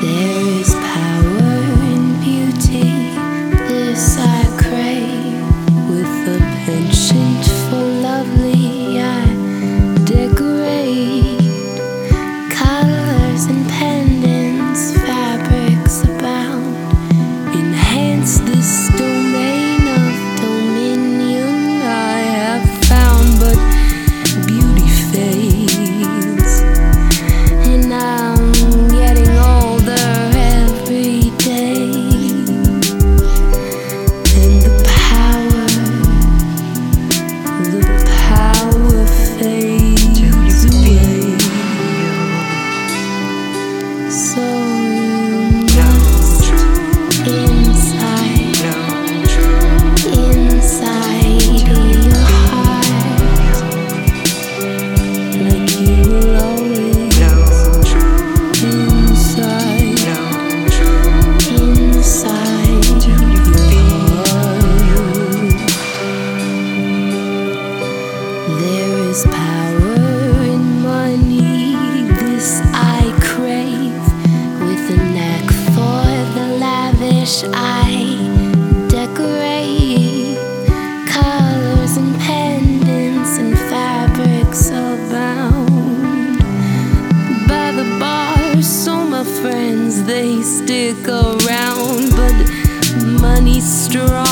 There is power in beauty, this I crave. With a penchant for lovely, I decorate. Colors and pendants, fabrics abound. Enhance this domain of dominion I have found. But beauty fades, and I'm getting older every day. And the power fades away. So you must inside your heart, like you will always inside your heart. There is power in money, this I crave. With a knack for the lavish, I decorate. Colors and pendants and fabrics abound. By the bar, so my friends, they stick around. But money's strong.